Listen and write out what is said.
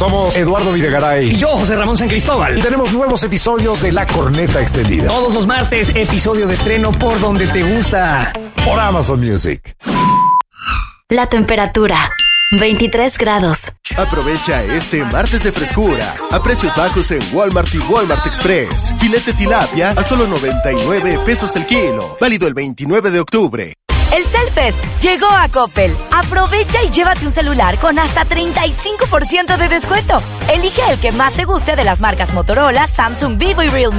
Somos Eduardo Videgaray y yo, José Ramón San Cristóbal. Y tenemos nuevos episodios de La Corneta Extendida. Todos los martes, episodio de estreno por donde te gusta. Por Amazon Music. La temperatura, 23 grados. Aprovecha este martes de frescura a precios bajos en Walmart y Walmart Express. Filete tilapia a solo 99 pesos el kilo. Válido el 29 de octubre. El Cellfest llegó a Coppel. Aprovecha y llévate un celular con hasta 35% de descuento. Elige el que más te guste de las marcas Motorola, Samsung, Vivo y Realme.